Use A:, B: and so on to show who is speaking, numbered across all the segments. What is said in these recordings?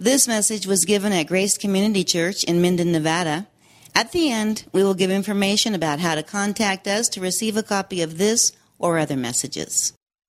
A: This message was given at Grace Community Church in Minden, Nevada. At the end, we will give information about how to contact us to receive a copy of this or other messages.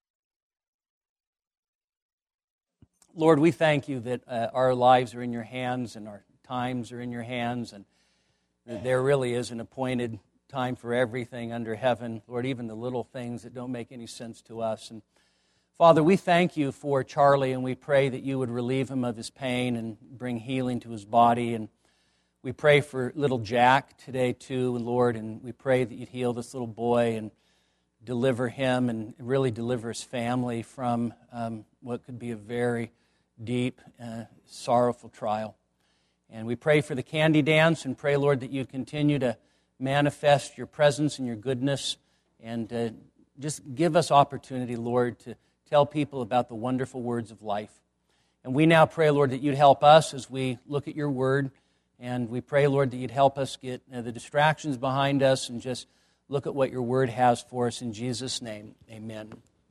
B: Lord, we thank you that our lives are in your hands and our times are in your hands, and that there really is an appointed time for everything under heaven. Lord, even the little things that don't make any sense to us. And Father, we thank you for Charlie, and we pray that you would relieve him of his pain and bring healing to his body. And we pray for little Jack today too, Lord, and we pray that you'd heal this little boy and deliver him and really deliver his family from what could be a very deep, sorrowful trial. And we pray for the candy dance and pray, Lord, that you'd continue to manifest your presence and your goodness and just give us opportunity, Lord, to tell people about the wonderful words of life. And we now pray, Lord, that you'd help us as we look at your word. And we pray, Lord, that you'd help us get the distractions behind us and just look at what your word has for us. In Jesus' name, amen.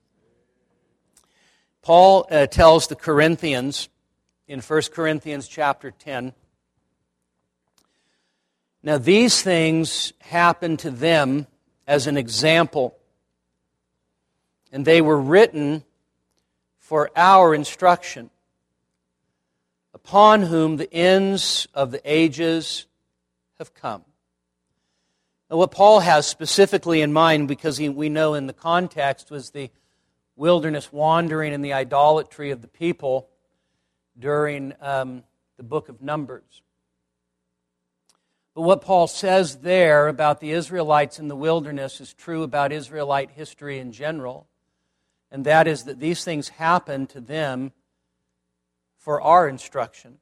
B: Paul tells the Corinthians in 1 Corinthians chapter 10, now these things happened to them as an example, and they were written for our instruction, upon whom the ends of the ages have come. Now, what Paul has specifically in mind, because we know in the context, was the wilderness wandering and the idolatry of the people during the book of Numbers. But what Paul says there about the Israelites in the wilderness is true about Israelite history in general, and that is that these things happened to them for our instruction.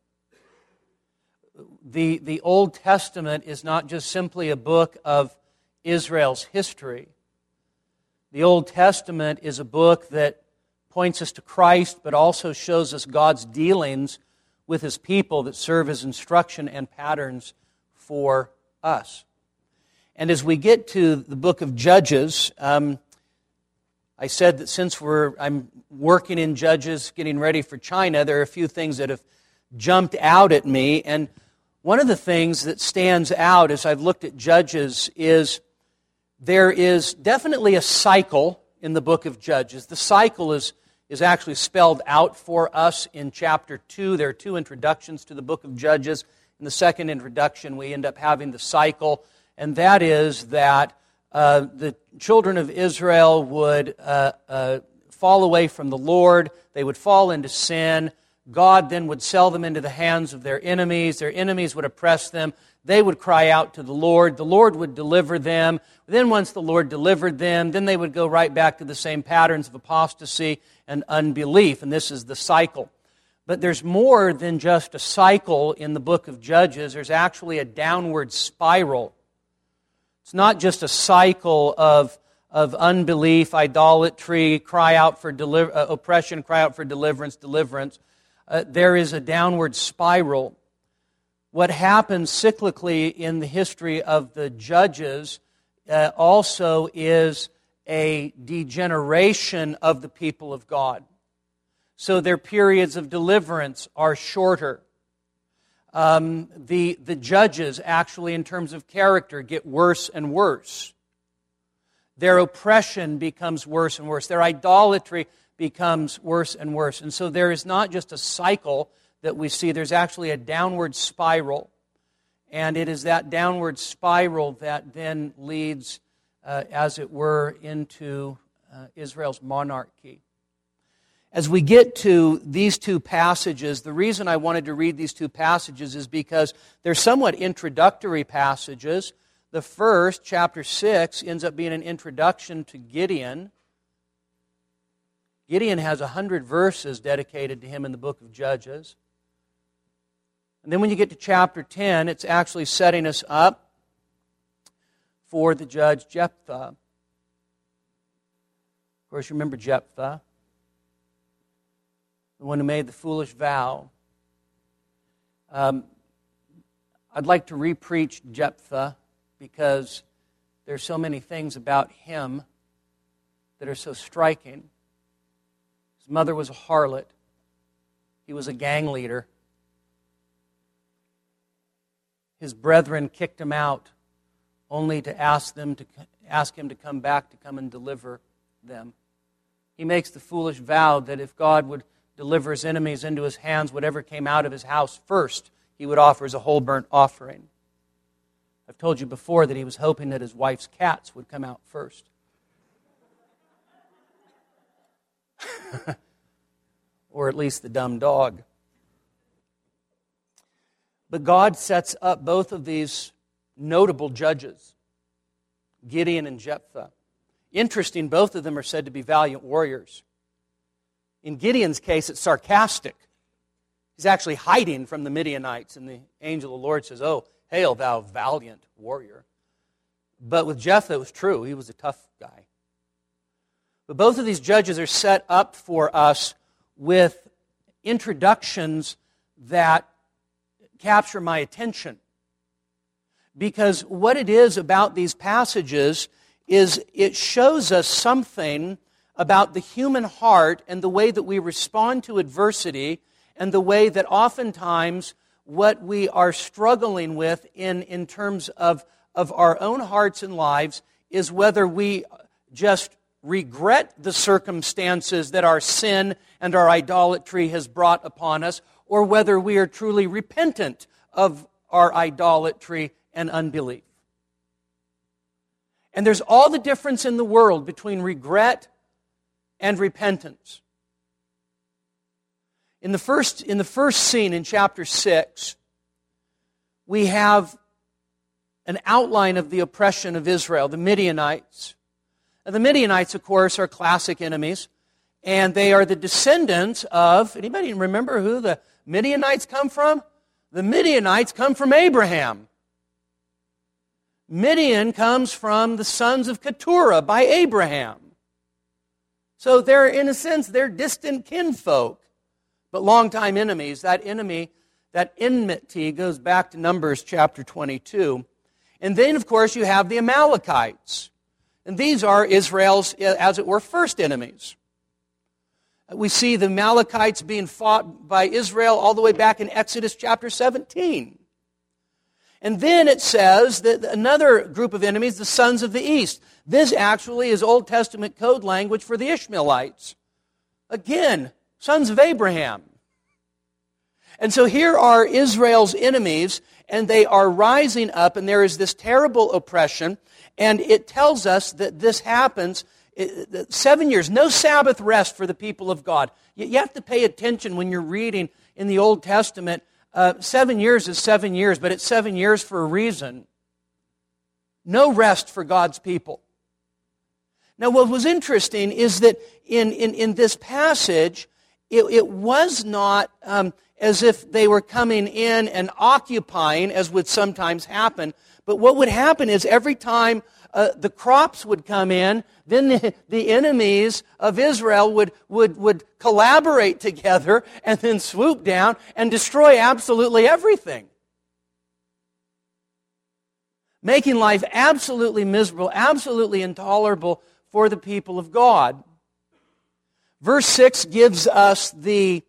B: The Old Testament is not just simply a book of Israel's history. The Old Testament is a book that points us to Christ, but also shows us God's dealings with His people that serve as instruction and patterns for us. And as we get to the book of Judges, I said that since I'm working in Judges, getting ready for China, there are a few things that have jumped out at me. And one of the things that stands out as I've looked at Judges is there is definitely a cycle in the book of Judges. The cycle is actually spelled out for us in chapter 2. There are 2 introductions to the book of Judges. In the second introduction, we end up having the cycle, and that is that the children of Israel would fall away from the Lord. They would fall into sin. God then would sell them into the hands of their enemies. Their enemies would oppress them. They would cry out to the Lord. The Lord would deliver them. Then once the Lord delivered them, then they would go right back to the same patterns of apostasy and unbelief. And this is the cycle. But there's more than just a cycle in the book of Judges. There's actually a downward spiral. It's not just a cycle of unbelief, idolatry, cry out for oppression, cry out for deliverance. There is a downward spiral. What happens cyclically in the history of the Judges also is a degeneration of the people of God. So their periods of deliverance are shorter. The judges, actually, in terms of character, get worse and worse. Their oppression becomes worse and worse. Their idolatry becomes worse and worse. And so there is not just a cycle that we see, there's actually a downward spiral. And it is that downward spiral that then leads, as it were, into Israel's monarchy. As we get to these 2 passages, the reason I wanted to read these 2 passages is because they're somewhat introductory passages. The first, chapter 6, ends up being an introduction to Gideon. Gideon has 100 verses dedicated to him in the book of Judges. And then when you get to chapter 10, it's actually setting us up for the judge Jephthah. Of course, you remember Jephthah, the one who made the foolish vow. I'd like to re-preach Jephthah because there's so many things about him that are so striking. His mother was a harlot. He was a gang leader. his brethren kicked him out, only to ask him to come back to come and deliver them. He makes the foolish vow that if God would deliver his enemies into his hands, whatever came out of his house first, he would offer as a whole burnt offering. I've told you before that he was hoping that his wife's cats would come out first. Or at least the dumb dog. But God sets up both of these notable judges, Gideon and Jephthah. Interesting, both of them are said to be valiant warriors. In Gideon's case, it's sarcastic. He's actually hiding from the Midianites, and the angel of the Lord says, "Oh, hail thou valiant warrior." But with Jephthah, it was true. He was a tough guy. But both of these judges are set up for us with introductions that capture my attention. Because what it is about these passages is it shows us something about the human heart and the way that we respond to adversity and the way that oftentimes what we are struggling with in terms of our own hearts and lives is whether we just regret the circumstances that our sin and our idolatry has brought upon us, or whether we are truly repentant of our idolatry and unbelief. And there's all the difference in the world between regret and repentance. In the first scene in chapter 6, we have an outline of the oppression of Israel, the Midianites. Now, the Midianites, of course, are classic enemies, and they are the descendants of, anybody remember who the Midianites come from? The Midianites come from Abraham. Midian comes from the sons of Keturah by Abraham. So they're, in a sense, they're distant kinfolk, but longtime enemies. That enmity goes back to Numbers chapter 22. And then, of course, you have the Amalekites. And these are Israel's, as it were, first enemies. We see the Amalekites being fought by Israel all the way back in Exodus chapter 17. And then it says that another group of enemies, the sons of the east. This actually is Old Testament code language for the Ishmaelites. Again, sons of Abraham. And so here are Israel's enemies, and they are rising up, and there is this terrible oppression. And it tells us that this happens 7 years, no Sabbath rest for the people of God. You have to pay attention when you're reading in the Old Testament. 7 years is 7 years, but it's 7 years for a reason. No rest for God's people. Now, what was interesting is that in this passage, it was not as if they were coming in and occupying, as would sometimes happen. But what would happen is every time the crops would come in, then the enemies of Israel would collaborate together and then swoop down and destroy absolutely everything. Making life absolutely miserable, absolutely intolerable for the people of God. Verse 6 gives us the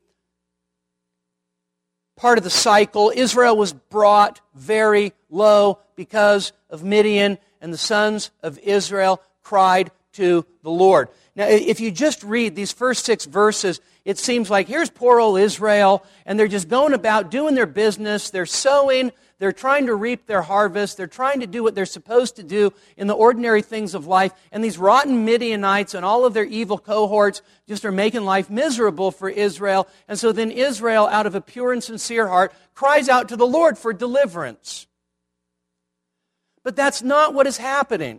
B: part of the cycle. Israel was brought very low because of Midian, and the sons of Israel cried to the Lord. Now, if you just read these first 6 verses, it seems like here's poor old Israel, and they're just going about doing their business. They're sowing. They're trying to reap their harvest. They're trying to do what they're supposed to do in the ordinary things of life. And these rotten Midianites and all of their evil cohorts just are making life miserable for Israel. And so then Israel, out of a pure and sincere heart, cries out to the Lord for deliverance. But that's not what is happening.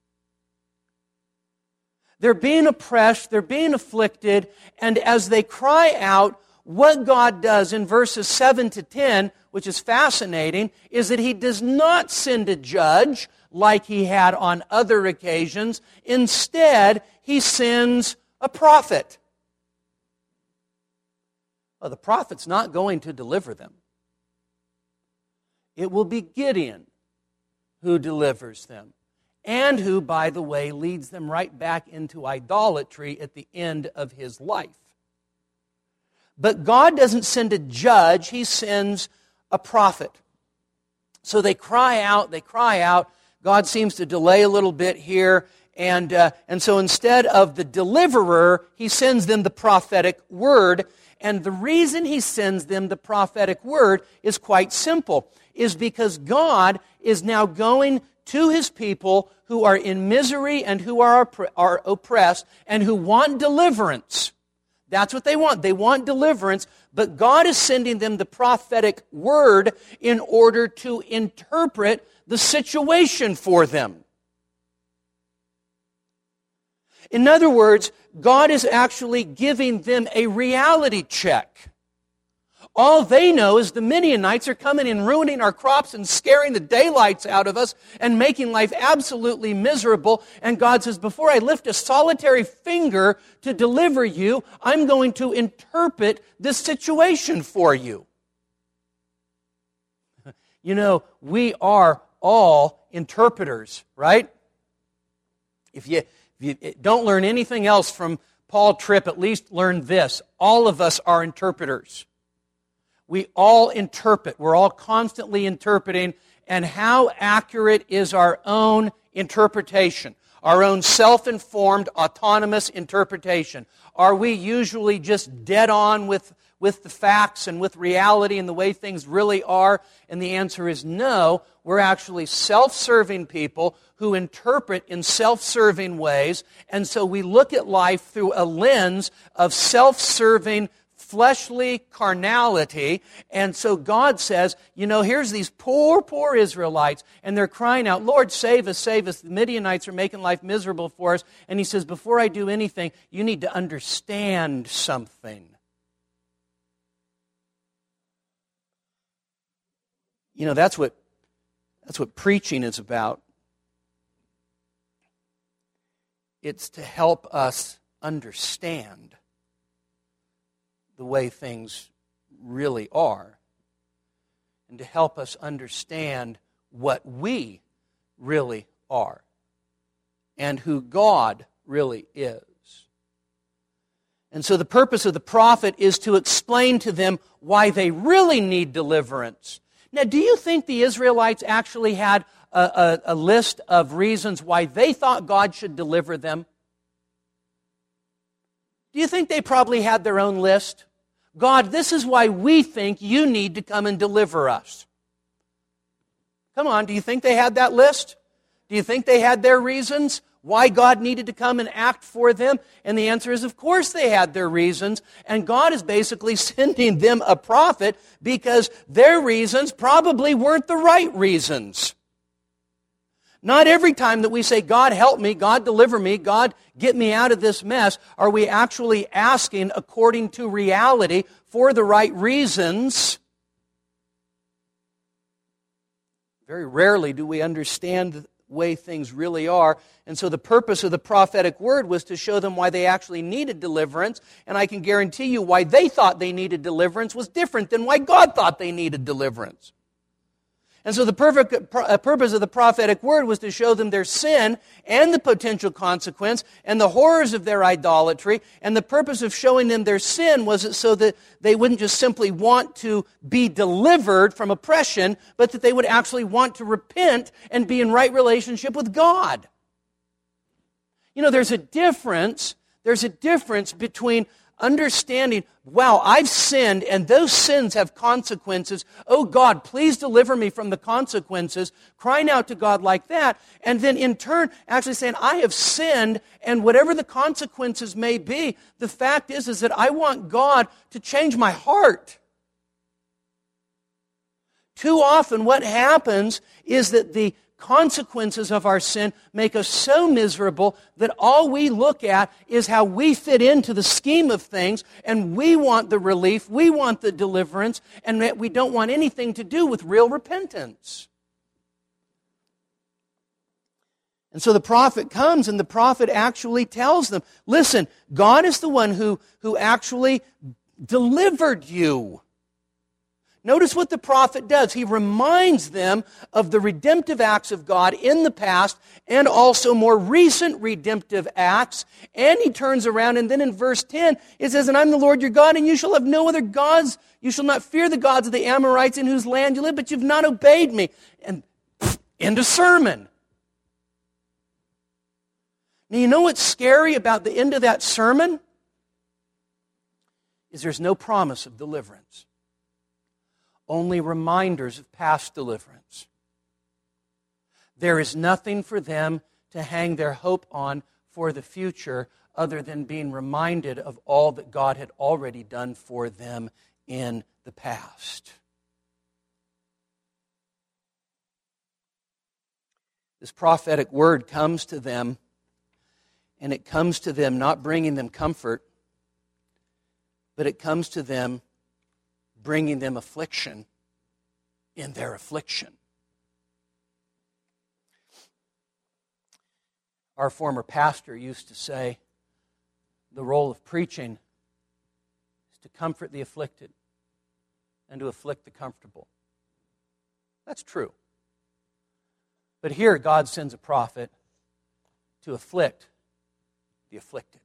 B: They're being oppressed, they're being afflicted, and as they cry out, what God does in verses 7 to 10, which is fascinating, is that He does not send a judge like He had on other occasions. Instead, He sends a prophet. Well, the prophet's not going to deliver them. It will be Gideon who delivers them, and who, by the way, leads them right back into idolatry at the end of his life. But God doesn't send a judge, He sends a prophet. So they cry out. God seems to delay a little bit here. And so instead of the deliverer, he sends them the prophetic word. And the reason he sends them the prophetic word is quite simple, is because God is now going to his people who are in misery and who are oppressed and who want deliverance. That's what they want. They want deliverance, but God is sending them the prophetic word in order to interpret the situation for them. In other words, God is actually giving them a reality check. All they know is the Midianites are coming and ruining our crops and scaring the daylights out of us and making life absolutely miserable. And God says, before I lift a solitary finger to deliver you, I'm going to interpret this situation for you. You know, we are all interpreters, right? If you don't learn anything else from Paul Tripp, at least learn this. All of us are interpreters. We all interpret. We're all constantly interpreting. And how accurate is our own interpretation? Our own self-informed, autonomous interpretation? Are we usually just dead on with the facts and with reality and the way things really are? And the answer is no. We're actually self-serving people who interpret in self-serving ways. And so we look at life through a lens of self-serving, fleshly carnality. And so God says, you know, here's these poor Israelites, and they're crying out, Lord, save us, save us. The Midianites are making life miserable for us. And he says, before I do anything, you need to understand something. You know, that's what preaching is about. It's to help us understand the way things really are, and to help us understand what we really are and who God really is. And so the purpose of the prophet is to explain to them why they really need deliverance. Now, do you think the Israelites actually had a list of reasons why they thought God should deliver them? Do you think they probably had their own list? God, this is why we think you need to come and deliver us. Come on, do you think they had that list? Do you think they had their reasons why God needed to come and act for them? And the answer is, of course they had their reasons. And God is basically sending them a prophet because their reasons probably weren't the right reasons. Not every time that we say, God help me, God deliver me, God get me out of this mess, are we actually asking according to reality for the right reasons. Very rarely do we understand the way things really are. And so the purpose of the prophetic word was to show them why they actually needed deliverance. And I can guarantee you why they thought they needed deliverance was different than why God thought they needed deliverance. And so the purpose of the prophetic word was to show them their sin and the potential consequence and the horrors of their idolatry. And the purpose of showing them their sin was so that they wouldn't just simply want to be delivered from oppression, but that they would actually want to repent and be in right relationship with God. You know, there's a difference between understanding, wow, I've sinned and those sins have consequences. Oh God, please deliver me from the consequences. Crying out to God like that. And then in turn, actually saying, I have sinned and whatever the consequences may be, the fact is that I want God to change my heart. Too often what happens is that the consequences of our sin make us so miserable that all we look at is how we fit into the scheme of things, and we want the relief, we want the deliverance, and that we don't want anything to do with real repentance. And so the prophet comes, and the prophet actually tells them, listen, God is the one who actually delivered you. Notice what the prophet does. He reminds them of the redemptive acts of God in the past and also more recent redemptive acts. And he turns around and then in verse 10 it says, "And I'm the Lord your God, and you shall have no other gods. You shall not fear the gods of the Amorites in whose land you live, but you've not obeyed me." And end of sermon. Now you know what's scary about the end of that sermon? Is there's no promise of deliverance. Only reminders of past deliverance. There is nothing for them to hang their hope on for the future other than being reminded of all that God had already done for them in the past. This prophetic word comes to them, and it comes to them not bringing them comfort, but it comes to them bringing them affliction in their affliction. Our former pastor used to say, the role of preaching is to comfort the afflicted and to afflict the comfortable. That's true. But here God sends a prophet to afflict the afflicted.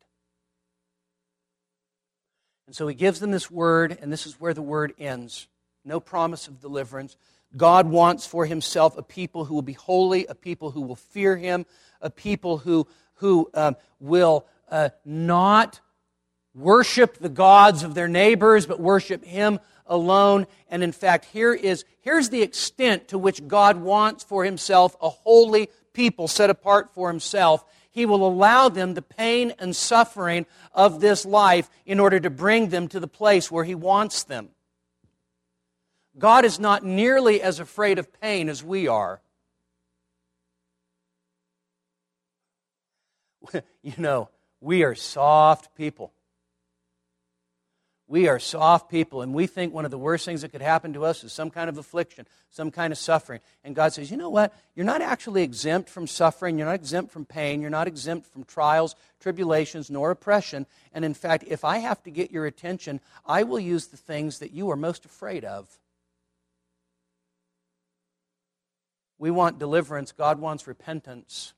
B: And so he gives them this word, and this is where the word ends. No promise of deliverance. God wants for himself a people who will be holy, a people who will fear him, a people who will not worship the gods of their neighbors, but worship him alone. And in fact, here's the extent to which God wants for himself a holy people set apart for himself. He will allow them the pain and suffering of this life in order to bring them to the place where he wants them. God is not nearly as afraid of pain as we are. You know, we are soft people. We are soft people, and we think one of the worst things that could happen to us is some kind of affliction, some kind of suffering. And God says, you know what? You're not actually exempt from suffering. You're not exempt from pain. You're not exempt from trials, tribulations, nor oppression. And in fact, if I have to get your attention, I will use the things that you are most afraid of. We want deliverance. God wants repentance.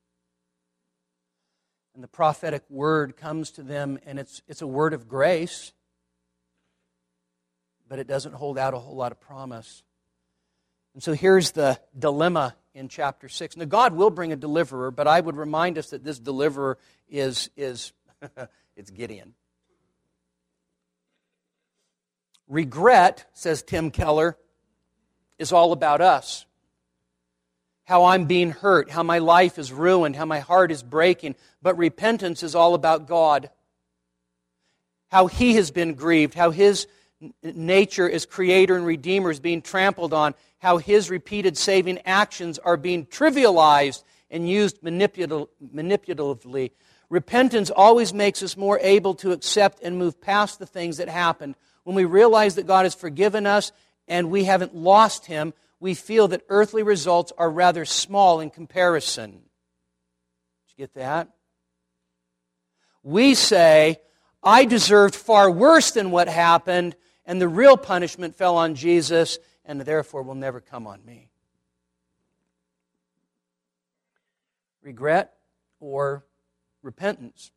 B: And the prophetic word comes to them, and it's a word of grace, but it doesn't hold out a whole lot of promise. And so here's the dilemma in chapter 6. Now, God will bring a deliverer, but I would remind us that this deliverer is it's Gideon. Regret, says Tim Keller, is all about us. How I'm being hurt, how my life is ruined, how my heart is breaking. But repentance is all about God. How He has been grieved, how His nature as Creator and Redeemer is being trampled on, how His repeated saving actions are being trivialized and used manipulatively. Repentance always makes us more able to accept and move past the things that happened. When we realize that God has forgiven us and we haven't lost Him, we feel that earthly results are rather small in comparison. Did you get that? We say, I deserved far worse than what happened, and the real punishment fell on Jesus, and therefore will never come on me. Regret or repentance.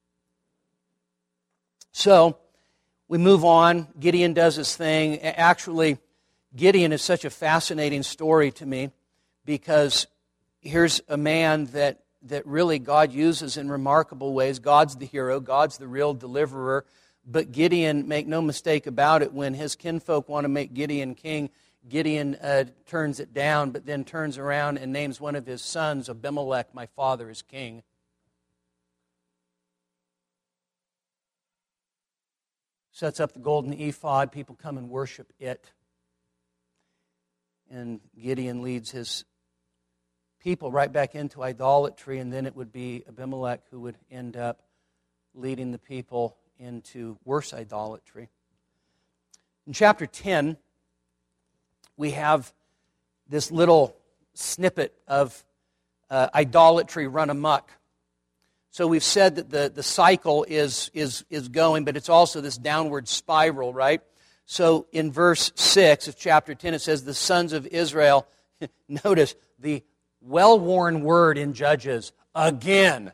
B: So, we move on. Gideon does his thing. Actually, Gideon is such a fascinating story to me because here's a man that really God uses in remarkable ways. God's the hero. God's the real deliverer. But Gideon, make no mistake about it, when his kinfolk want to make Gideon king, Gideon turns it down, but then turns around and names one of his sons, Abimelech, my father is king. Sets up the golden ephod. People come and worship it. And Gideon leads his people right back into idolatry, and then it would be Abimelech who would end up leading the people into worse idolatry. In chapter 10, we have this little snippet of idolatry run amok. So we've said that the cycle is going, but it's also this downward spiral, right? So in verse 6 of chapter 10, it says, the sons of Israel, notice the well-worn word in Judges, again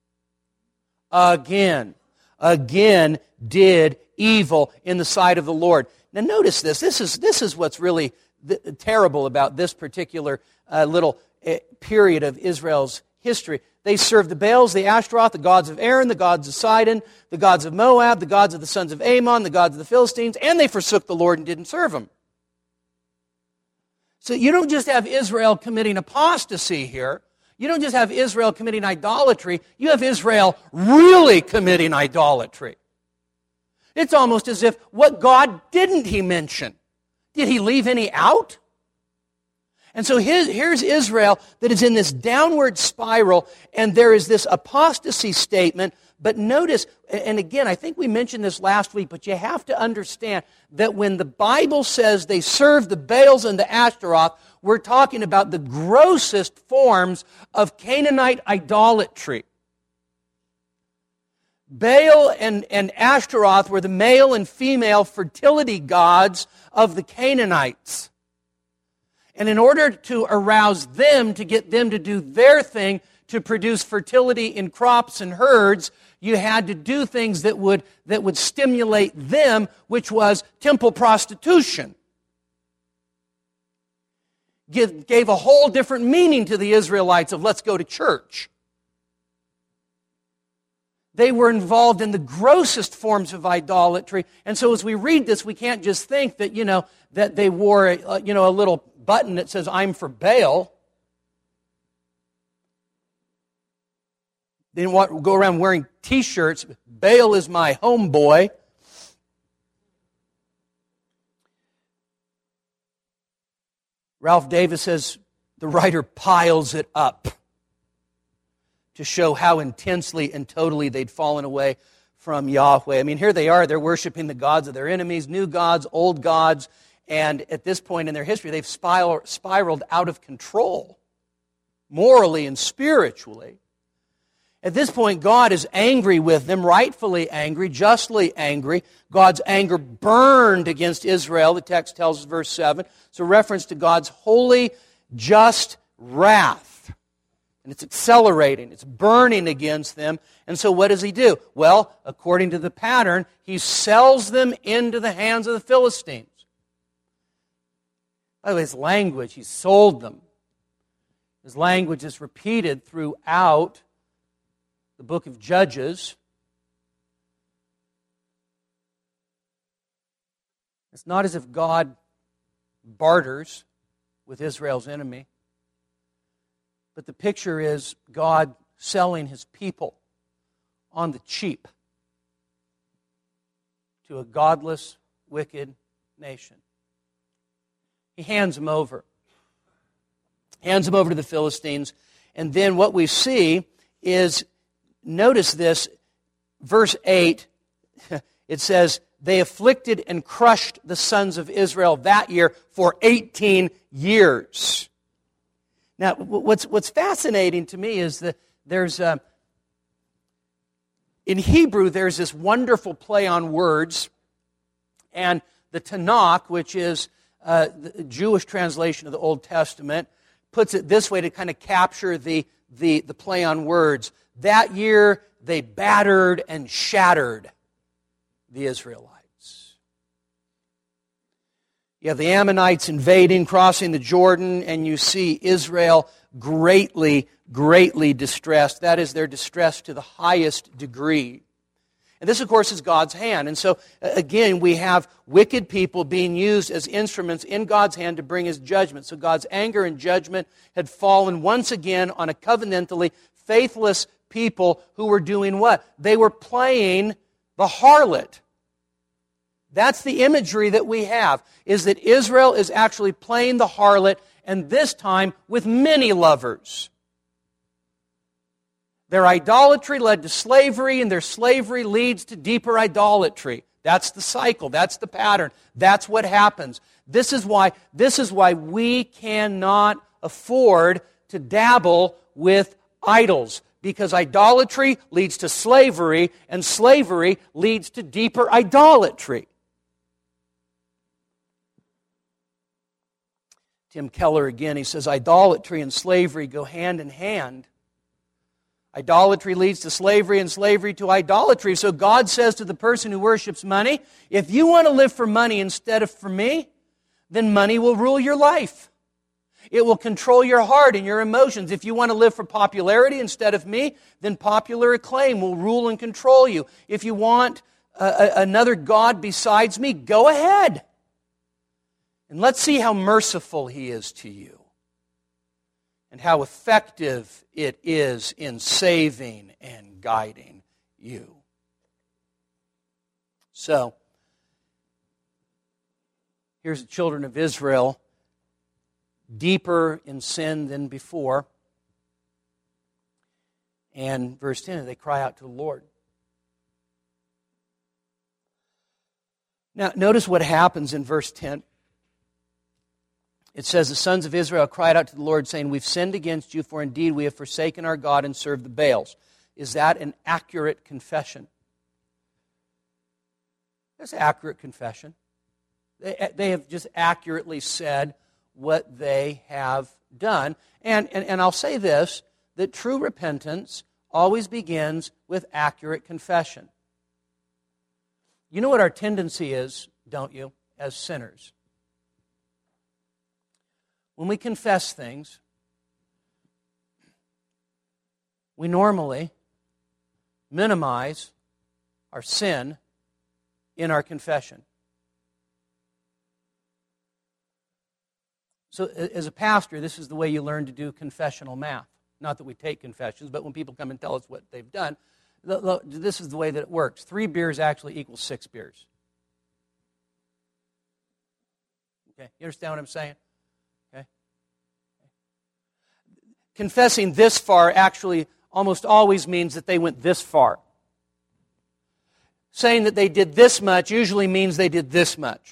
B: did evil in the sight of the Lord. Now notice this. This is what's really terrible about this particular little period of Israel's history. They served the Baals, the Ashtaroth, the gods of Aaron, the gods of Sidon, the gods of Moab, the gods of the sons of Ammon, the gods of the Philistines, and they forsook the Lord and didn't serve Him. So you don't just have Israel committing apostasy here. You don't just have Israel committing idolatry. You have Israel really committing idolatry. It's almost as if, what God didn't He mention? Did He leave any out? And so here's Israel that is in this downward spiral, and there is this apostasy statement. But notice, and again, I think we mentioned this last week, but you have to understand that when the Bible says they served the Baals and the Ashtaroth, we're talking about the grossest forms of Canaanite idolatry. Baal and Ashtaroth were the male and female fertility gods of the Canaanites. And in order to arouse them, to get them to do their thing, to produce fertility in crops and herds, you had to do things that would stimulate them, which was temple prostitution. Gave a whole different meaning to the Israelites of let's go to church. They were involved in the grossest forms of idolatry. And so as we read this, we can't just think that, that they wore a little button that says, I'm for Baal. They didn't go around wearing T-shirts, Baal is my homeboy. Ralph Davis says the writer piles it up to show how intensely and totally they'd fallen away from Yahweh. I mean, here they are, they're worshiping the gods of their enemies, new gods, old gods, and at this point in their history, they've spiraled out of control, morally and spiritually. At this point, God is angry with them, rightfully angry, justly angry. God's anger burned against Israel, the text tells us, verse 7. It's a reference to God's holy, just wrath. And it's accelerating, it's burning against them. And so what does He do? Well, according to the pattern, He sells them into the hands of the Philistines. By the way, His language, He sold them. His language is repeated throughout the book of Judges. It's not as if God barters with Israel's enemy, but the picture is God selling His people on the cheap to a godless, wicked nation. He hands them over. Hands them over to the Philistines. And then what we see is, notice this, verse 8, it says, they afflicted and crushed the sons of Israel that year for 18 years. Now, what's fascinating to me is that there's, in Hebrew, there's this wonderful play on words, and the Tanakh, which is the Jewish translation of the Old Testament, puts it this way to kind of capture the play on words. That year, they battered and shattered the Israelites. You have the Ammonites invading, crossing the Jordan, and you see Israel greatly, greatly distressed. That is, they're distressed to the highest degree. And this, of course, is God's hand. And so, again, we have wicked people being used as instruments in God's hand to bring His judgment. So God's anger and judgment had fallen once again on a covenantally faithless people who were doing what? They were playing the harlot. That's the imagery that we have, is that Israel is actually playing the harlot, and this time with many lovers. Their idolatry led to slavery, and their slavery leads to deeper idolatry. That's the cycle. That's the pattern. That's what happens. This is why we cannot afford to dabble with idols, because idolatry leads to slavery, and slavery leads to deeper idolatry. Tim Keller again, he says, idolatry and slavery go hand in hand. Idolatry leads to slavery and slavery to idolatry. So God says to the person who worships money, if you want to live for money instead of for me, then money will rule your life. It will control your heart and your emotions. If you want to live for popularity instead of me, then popular acclaim will rule and control you. If you want another God besides me, go ahead. And let's see how merciful He is to you and how effective it is in saving and guiding you. So, here's the children of Israel, deeper in sin than before. And verse 10, they cry out to the Lord. Now, notice what happens in verse 10. It says, the sons of Israel cried out to the Lord, saying, we've sinned against you, for indeed we have forsaken our God and served the Baals. Is that an accurate confession? That's an accurate confession. They have just accurately said what they have done. And I'll say this, that true repentance always begins with accurate confession. You know what our tendency is, don't you, as sinners? When we confess things, we normally minimize our sin in our confession. So as a pastor, this is the way you learn to do confessional math. Not that we take confessions, but when people come and tell us what they've done, this is the way that it works. 3 beers actually equals 6 beers. Okay, you understand what I'm saying? Okay. Confessing this far actually almost always means that they went this far. Saying that they did this much usually means they did this much.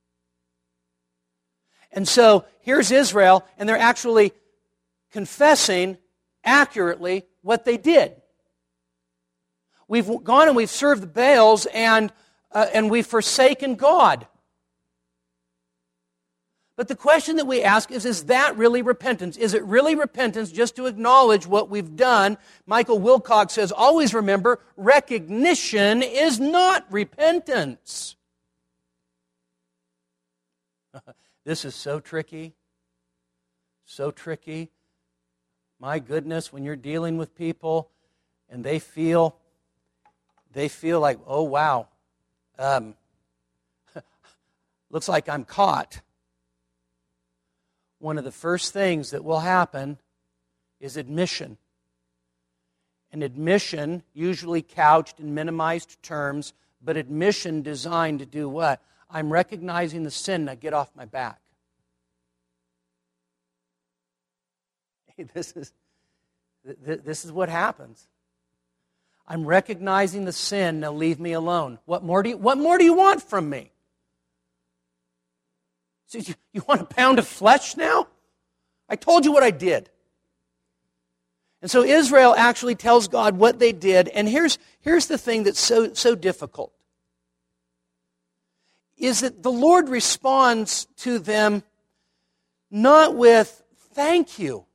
B: And so here's Israel, and they're actually confessing accurately what they did. We've gone and we've served the Baals, and we've forsaken God. But the question that we ask is that really repentance? Is it really repentance just to acknowledge what we've done? Michael Wilcox says, always remember, recognition is not repentance. This is so tricky. So tricky. My goodness, when you're dealing with people and they feel like, oh wow, looks like I'm caught. One of the first things that will happen is admission. An admission, usually couched in minimized terms, but admission designed to do what? I'm recognizing the sin, now get off my back. Hey, this is what happens. I'm recognizing the sin, now leave me alone. What more do you want from me? So you want a pound of flesh now? I told you what I did. And so Israel actually tells God what they did, and here's the thing that's so difficult. Is that the Lord responds to them not with, thank you.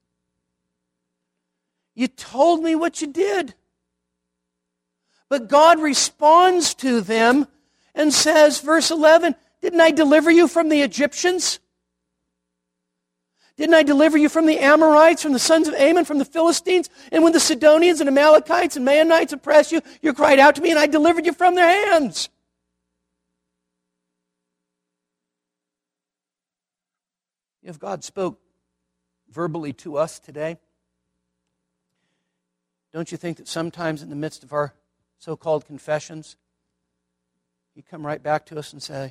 B: You told me what you did. But God responds to them and says, verse 11, didn't I deliver you from the Egyptians? Didn't I deliver you from the Amorites, from the sons of Ammon, from the Philistines? And when the Sidonians and Amalekites and Maonites oppressed you, you cried out to me and I delivered you from their hands. If God spoke verbally to us today, don't you think that sometimes in the midst of our so-called confessions, He'd come right back to us and say,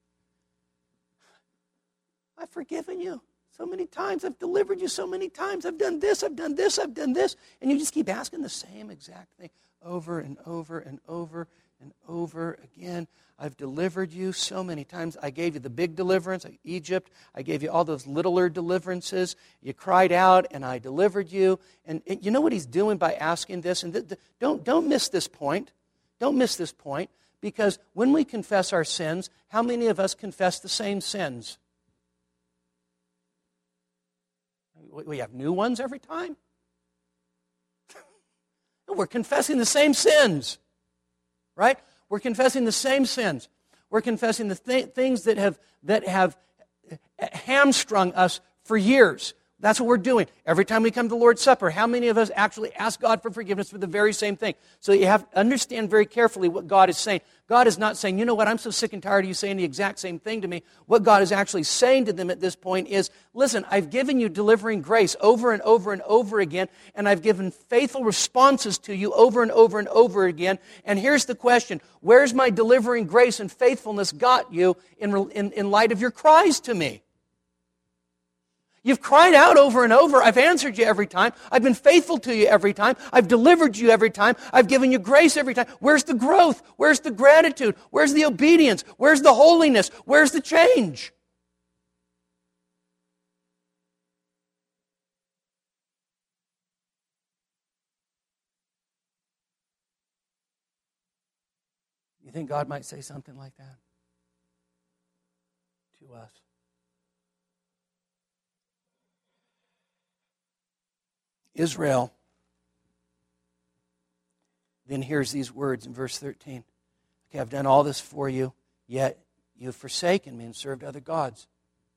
B: I've forgiven you so many times. I've delivered you so many times. I've done this, I've done this, I've done this. And you just keep asking the same exact thing over and over and over and over again. I've delivered you so many times. I gave you the big deliverance, like Egypt. I gave you all those littler deliverances. You cried out, and I delivered you. And you know what He's doing by asking this? And don't miss this point. Don't miss this point. Because when we confess our sins, how many of us confess the same sins? We have new ones every time? We're confessing the same sins, right? We're confessing the same sins. We're confessing the things that have hamstrung us for years. That's what we're doing. Every time we come to the Lord's Supper, how many of us actually ask God for forgiveness for the very same thing? So you have to understand very carefully what God is saying. God is not saying, you know what, I'm so sick and tired of you saying the exact same thing to me. What God is actually saying to them at this point is, listen, I've given you delivering grace over and over and over again, and I've given faithful responses to you over and over and over again. And here's the question, where's my delivering grace and faithfulness got you in light of your cries to me? You've cried out over and over. I've answered you every time. I've been faithful to you every time. I've delivered you every time. I've given you grace every time. Where's the growth? Where's the gratitude? Where's the obedience? Where's the holiness? Where's the change? You think God might say something like that to us? Israel then hears these words in verse 13. Okay, I've done all this for you, yet you've forsaken me and served other gods.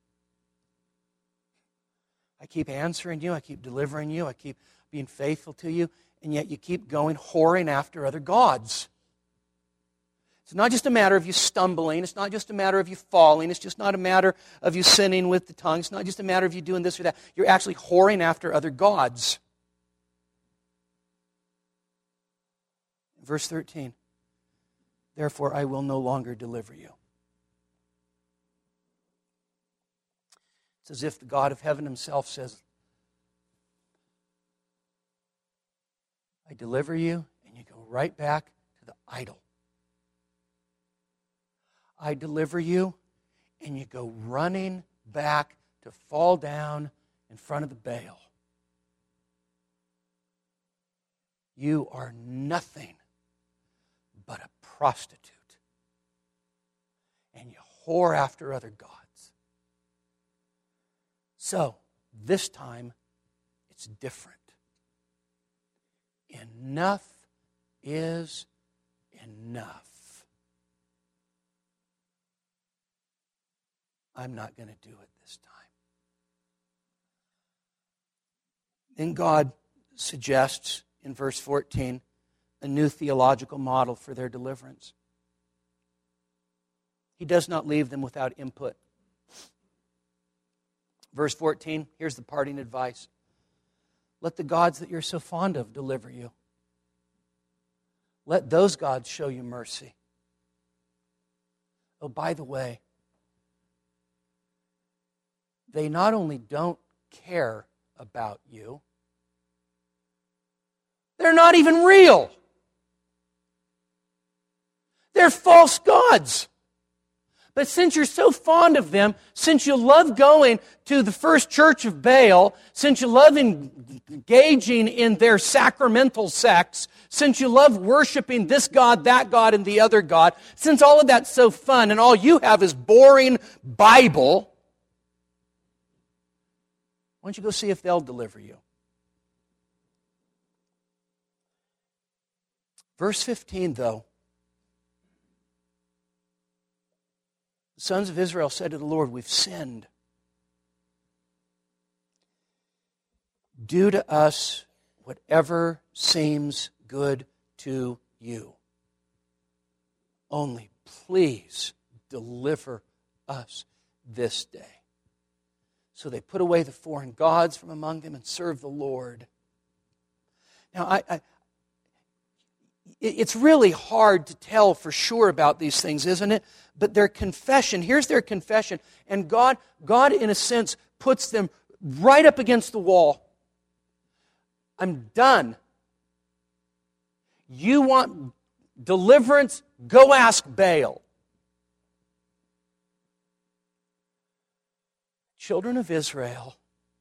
B: I keep answering you, I keep delivering you, I keep being faithful to you, and yet you keep going whoring after other gods. It's not just a matter of you stumbling. It's not just a matter of you falling. It's just not a matter of you sinning with the tongue. It's not just a matter of you doing this or that. You're actually whoring after other gods. Verse 13, therefore I will no longer deliver you. It's as if the God of heaven himself says, I deliver you, and you go right back to the idol. I deliver you, and you go running back to fall down in front of the Baal. You are nothing but a prostitute. And you whore after other gods. So, this time, it's different. Enough is enough. I'm not going to do it this time. Then God suggests in verse 14 a new theological model for their deliverance. He does not leave them without input. Verse 14, here's the parting advice. Let the gods that you're so fond of deliver you. Let those gods show you mercy. Oh, by the way, they not only don't care about you, they're not even real. They're false gods. But since you're so fond of them, since you love going to the first church of Baal, since you love engaging in their sacramental sex, since you love worshiping this God, that God, and the other God, since all of that's so fun and all you have is boring Bible, why don't you go see if they'll deliver you? Verse 15, though, the sons of Israel said to the Lord, we've sinned. Do to us whatever seems good to you. Only please deliver us this day. So they put away the foreign gods from among them and served the Lord. Now, it's really hard to tell for sure about these things, isn't it? But their confession, here's their confession, and God in a sense puts them right up against the wall. I'm done. You want deliverance? Go ask Baal. Children of Israel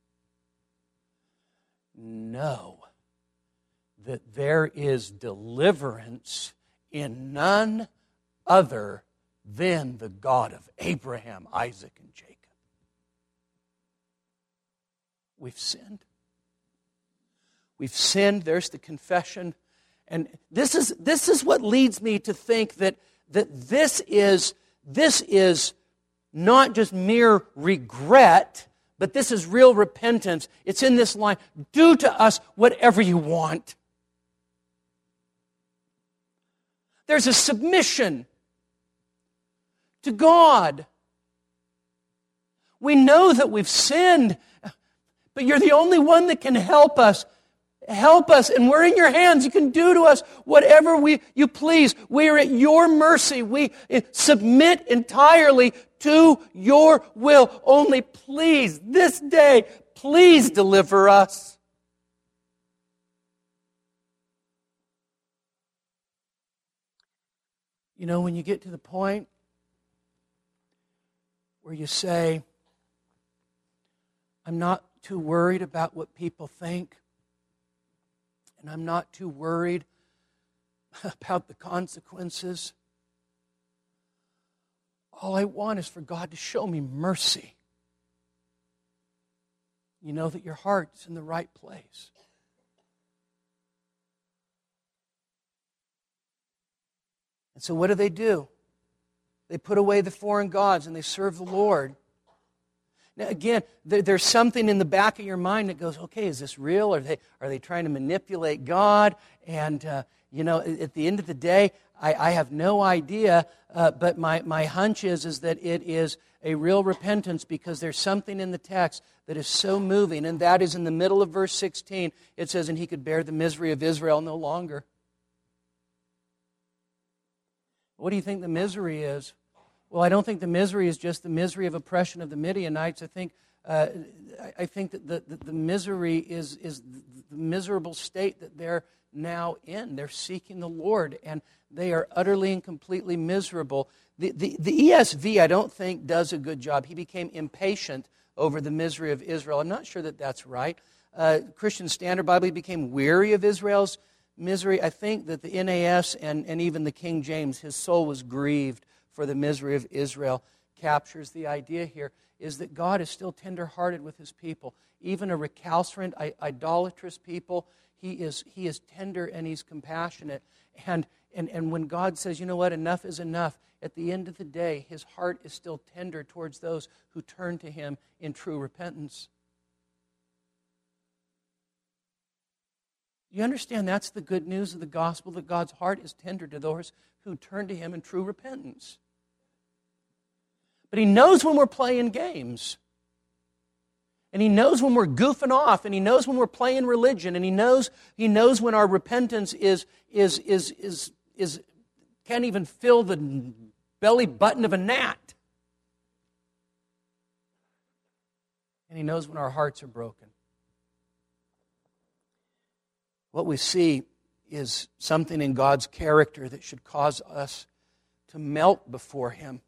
B: know that there is deliverance in none other than the God of Abraham, Isaac, and Jacob. we've sinned. We've sinned. There's the confession. And this is what leads me to think that this is not just mere regret, but this is real repentance. It's in this line, do to us whatever you want. There's a submission to God. We know that we've sinned, but you're the only one that can help us. Help us, and we're in your hands. You can do to us whatever you please. We are at your mercy. We submit entirely to your will. Only please, this day, please deliver us. You know, when you get to the point where you say, I'm not too worried about what people think, and I'm not too worried about the consequences. All I want is for God to show me mercy. You know that your heart's in the right place. And so what do? They put away the foreign gods and they serve the Lord. Now, again, there's something in the back of your mind that goes, okay, is this real? Are they trying to manipulate God? And, at the end of the day, I have no idea, but my hunch is that it is a real repentance because there's something in the text that is so moving, and that is in the middle of verse 16. It says, and he could bear the misery of Israel no longer. What do you think the misery is? Well, I don't think the misery is just the misery of oppression of the Midianites. I think that the misery is the miserable state that they're now in. They're seeking the Lord, and they are utterly and completely miserable. The ESV, I don't think, does a good job. He became impatient over the misery of Israel. I'm not sure that that's right. Christian Standard Bible, he became weary of Israel's misery. I think that the NAS and even the King James, his soul was grieved for the misery of Israel, captures the idea here is that God is still tender-hearted with his people. Even a recalcitrant, idolatrous people, he is tender and he's compassionate. And when God says, you know what, enough is enough, at the end of the day, his heart is still tender towards those who turn to him in true repentance. You understand that's the good news of the gospel, that God's heart is tender to those who turn to him in true repentance. But he knows when we're playing games. And he knows when we're goofing off, and he knows when we're playing religion, and he knows when our repentance is can't even fill the belly button of a gnat. And he knows when our hearts are broken. What we see is something in God's character that should cause us to melt before him.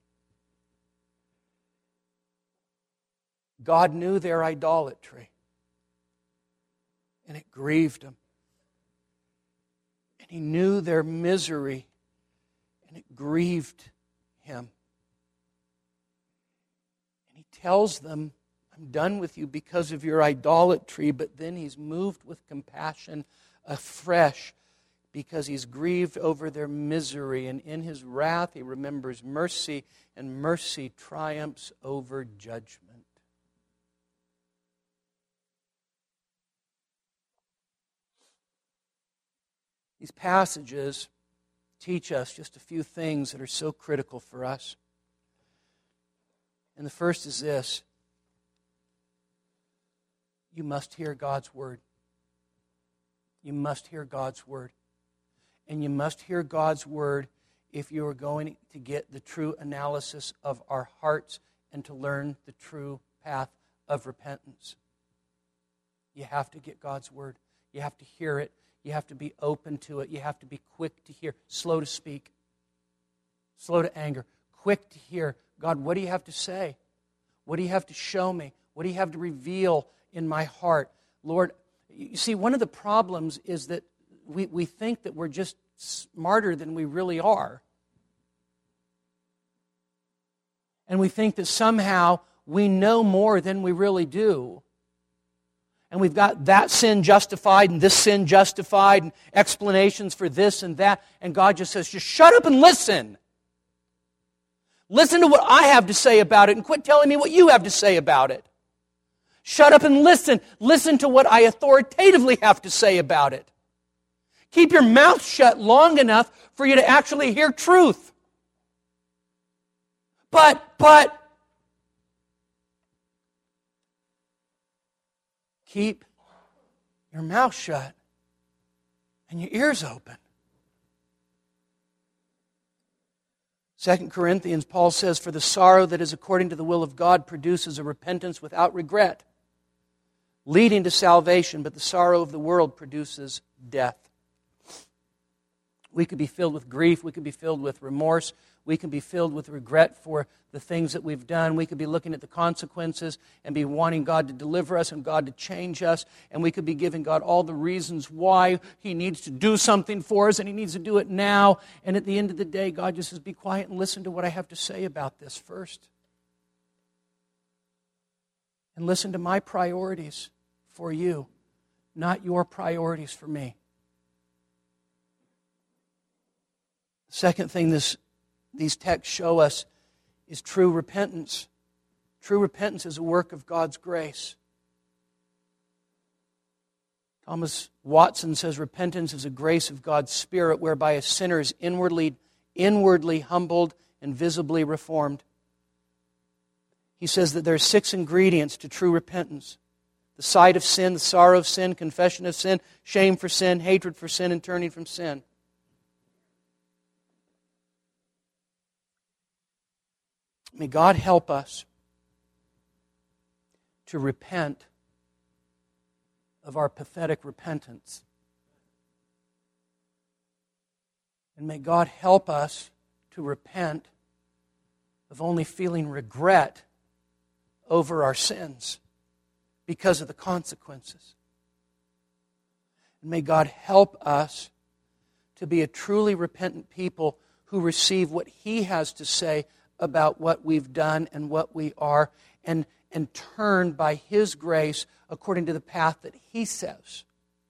B: God knew their idolatry, and it grieved him. And he knew their misery, and it grieved him. And he tells them, I'm done with you because of your idolatry, but then he's moved with compassion afresh because he's grieved over their misery, and in his wrath he remembers mercy, and mercy triumphs over judgment. These passages teach us just a few things that are so critical for us. And the first is this: you must hear God's word. You must hear God's word. And you must hear God's word if you are going to get the true analysis of our hearts and to learn the true path of repentance. You have to get God's word. You have to hear it. You have to be open to it. You have to be quick to hear, slow to speak, slow to anger, quick to hear. God, what do you have to say? What do you have to show me? What do you have to reveal in my heart? Lord, you see, one of the problems is that we think that we're just smarter than we really are. And we think that somehow we know more than we really do. And we've got that sin justified and this sin justified and explanations for this and that. And God just says, just shut up and listen. Listen to what I have to say about it and quit telling me what you have to say about it. Shut up and listen. Listen to what I authoritatively have to say about it. Keep your mouth shut long enough for you to actually hear truth. But, keep your mouth shut and your ears open. 2 Corinthians, Paul says, for the sorrow that is according to the will of God produces a repentance without regret, leading to salvation, but the sorrow of the world produces death. We could be filled with grief. We could be filled with remorse. We can be filled with regret for the things that we've done. We could be looking at the consequences and be wanting God to deliver us and God to change us. And we could be giving God all the reasons why He needs to do something for us and He needs to do it now. And at the end of the day, God just says, be quiet and listen to what I have to say about this first. And listen to my priorities for you, not your priorities for me. The second thing these texts show us is true repentance. True repentance is a work of God's grace. Thomas Watson says repentance is a grace of God's Spirit whereby a sinner is inwardly humbled and visibly reformed. He says that there are 6 ingredients to true repentance: the sight of sin, the sorrow of sin, confession of sin, shame for sin, hatred for sin, and turning from sin. May God help us to repent of our pathetic repentance. And may God help us to repent of only feeling regret over our sins because of the consequences. And may God help us to be a truly repentant people who receive what He has to say about what we've done and what we are, and turn by His grace according to the path that He says.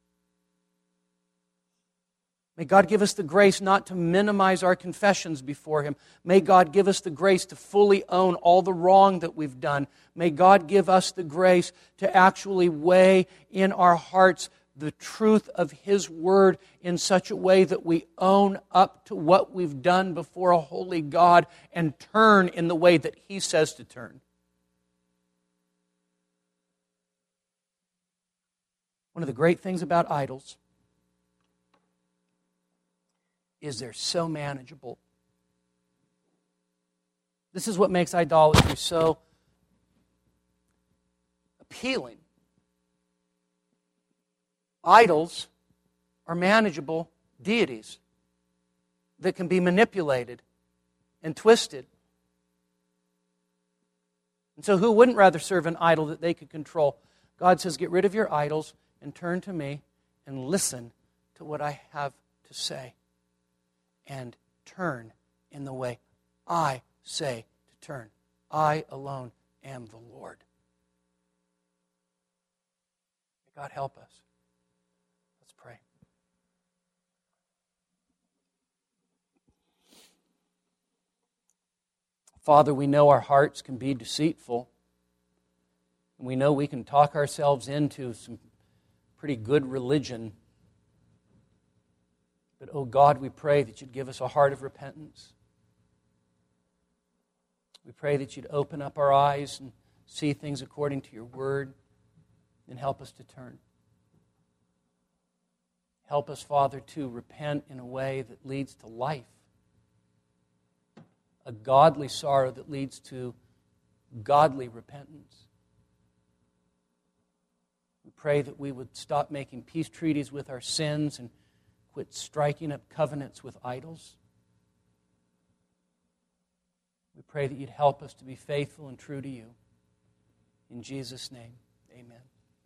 B: May God give us the grace not to minimize our confessions before Him. May God give us the grace to fully own all the wrong that we've done. May God give us the grace to actually weigh in our hearts the truth of His Word in such a way that we own up to what we've done before a holy God and turn in the way that He says to turn. One of the great things about idols is they're so manageable. This is what makes idolatry so appealing. Idols are manageable deities that can be manipulated and twisted. And so who wouldn't rather serve an idol that they could control? God says, get rid of your idols and turn to me and listen to what I have to say. And turn in the way I say to turn. I alone am the Lord. May God help us. Let's pray. Father, we know our hearts can be deceitful. And we know we can talk ourselves into some pretty good religion. But, oh God, we pray that you'd give us a heart of repentance. We pray that you'd open up our eyes and see things according to your word and help us to turn. Help us, Father, to repent in a way that leads to life. A godly sorrow that leads to godly repentance. We pray that we would stop making peace treaties with our sins and quit striking up covenants with idols. We pray that you'd help us to be faithful and true to you. In Jesus' name, amen.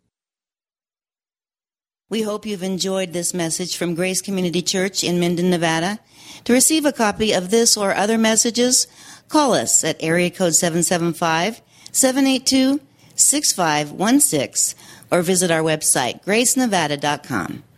A: We hope you've enjoyed this message from Grace Community Church in Minden, Nevada. To receive a copy of this or other messages, call us at area code 775-782-6516 or visit our website, gracenevada.com.